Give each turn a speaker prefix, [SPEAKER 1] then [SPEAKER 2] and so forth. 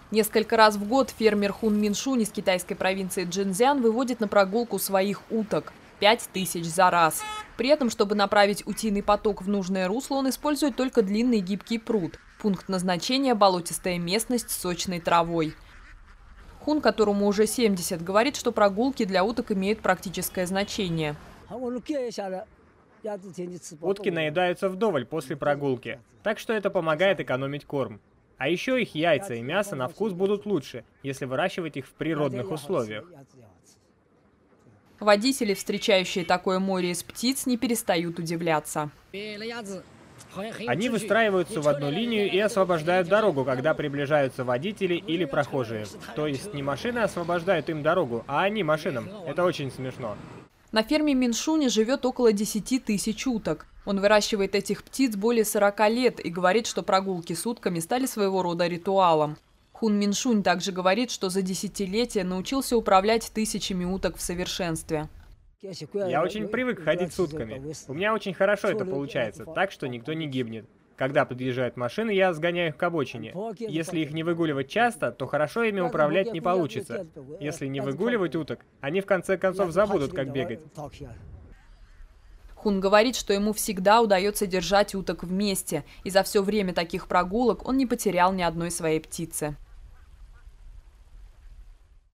[SPEAKER 1] Несколько раз в год фермер Хун Миншунь из китайской провинции Чжэньцзян выводит на прогулку своих уток – 5000 за раз. При этом, чтобы направить утиный поток в нужное русло, он использует только длинный гибкий пруд. Пункт назначения – болотистая местность с сочной травой. Хун, которому уже 70, говорит, что прогулки для уток имеют практическое значение.
[SPEAKER 2] Утки наедаются вдоволь после прогулки, так что это помогает экономить корм. А еще их яйца и мясо на вкус будут лучше, если выращивать их в природных условиях.
[SPEAKER 1] Водители, встречающие такое море из птиц, не перестают удивляться.
[SPEAKER 2] Они выстраиваются в одну линию и освобождают дорогу, когда приближаются водители или прохожие. То есть не машины освобождают им дорогу, а они машинам. Это очень смешно.
[SPEAKER 1] На ферме Миншуня живет около 10 тысяч уток. Он выращивает этих птиц более 40 лет и говорит, что прогулки с утками стали своего рода ритуалом. Хун Миншунь также говорит, что за десятилетия научился управлять тысячами уток в совершенстве.
[SPEAKER 2] Я очень привык ходить с утками. У меня очень хорошо это получается, так что никто не гибнет. Когда подъезжают машины, я сгоняю их к обочине. Если их не выгуливать часто, то хорошо ими управлять не получится. Если не выгуливать уток, они в конце концов забудут, как бегать.
[SPEAKER 1] Хун говорит, что ему всегда удается держать уток вместе, и за все время таких прогулок он не потерял ни одной своей птицы.